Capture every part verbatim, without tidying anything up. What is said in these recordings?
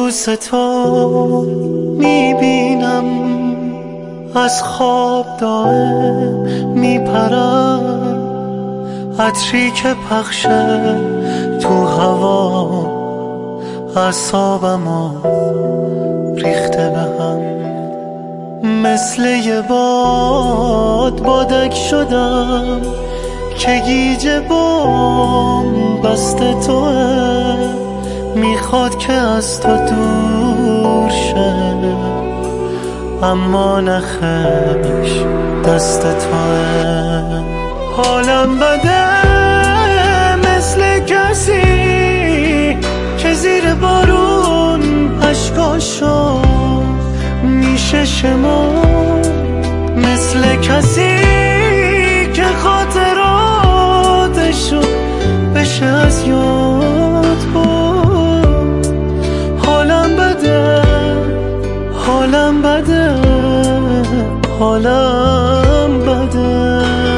کابوس تو میبینم، از خواب دائم میپرم، عطری که پخشه تو هوا اعصابمو ریخته به هم. مثل یه باد بادک شدم که گیج بام بسته توه، میخواد که از تو دور شه اما نخش دست توه. حالم بده مثل کسی که زیر بارون اشکاشو میشه شما، مثل کسی که خاطراتشو بشه از یاد برد. حالم بده حالم بده حالم بده.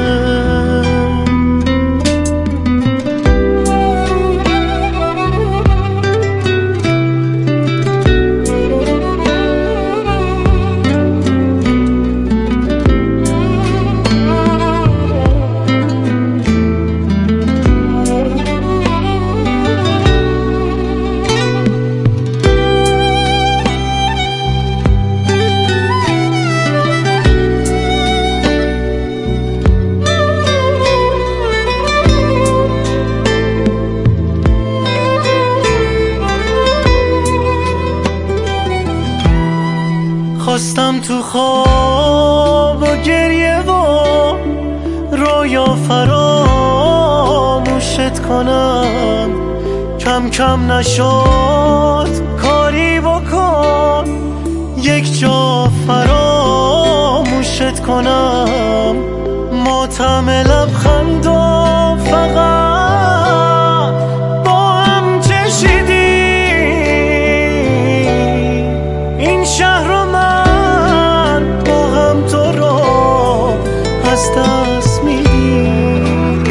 خواستم تو خواب و گریه و رویا فراموشت کنم، کم کم نشد کاری بکن یک جا فراموشت کنم. ماتم لبخند و فقط با هم چشیدیم، این شهر رو من با هم تو رو از دست میدیم.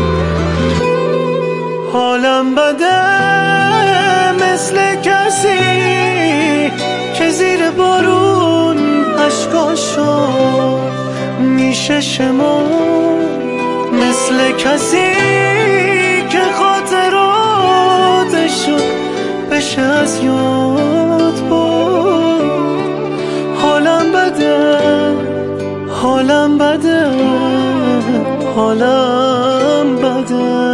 حالم بده مثل کسی که زیر بارون اشکاشو میشه شما، مثل کسی که خاطراتشو بشه از یاد برد. حالم بده حالم بده حالم بده.